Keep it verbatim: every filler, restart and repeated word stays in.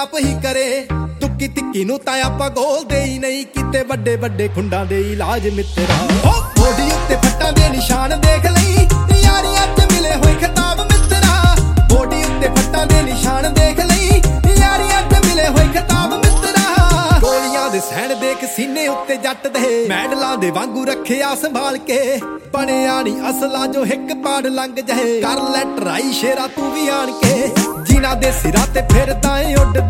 ਆਪ ਹੀ ਕਰੇ। ਤੁੱਕੀ ਤਿੱਕੀ ਨੂੰ ਤਾਂ ਆਪਾਂ ਗੋਲਦੇ ਹੀ ਨਹੀਂ, ਕਿਤੇ ਵੱਡੇ ਵੱਡੇ ਖੁੰਡਾਂ ਦੇ ਇਲਾਜ ਮਿੱਤਰਾ। ਬੋਡੀ ਉੱਤੇ ਫੱਟਾਂ ਦੇ ਨਿਸ਼ਾਨ ਦੇਖ ਲਈ, ਯਾਰੀਆਂ ਚ ਮਿਲੇ ਹੋਏ ਖਿਤਾਬ ਮਿੱਤਰਾ। ਬੋਡੀ ਉੱਤੇ ਫੱਟਾਂ ਦੇ ਨਿਸ਼ਾਨ ਦੇਖ ਲਈ, ਯਾਰੀਆਂ ਚ ਮਿਲੇ ਹੋਏ ਖਿਤਾਬ ਮਿੱਤਰਾ। ਗੋਲੀਆਂ ਦੇ ਸਹਿਣ ਦੇਖ ਸੀਨੇ ਉੱਤੇ ਜੱਟ ਦੇ, ਮੈਡਲਾਂ ਦੇ ਵਾਂਗੂ ਰੱਖਿਆ ਸੰਭਾਲ ਕੇ। ਬਣਿਆ ਨੀ ਅਸਲਾ ਜੋ ਹਿੱਕ ਪਾੜ ਲੰਘ ਜਾਏ, ਕਰ ਲੈ ਟਰਾਈ ਸ਼ੇਰਾ ਤੂੰ ਵੀ ਆਣ ਕੇ। ਜਿਨ੍ਹਾਂ ਦੇ ਸਿਰਾਂ ਤੇ ਫਿਰਦਾ ਏ ਉੱਡ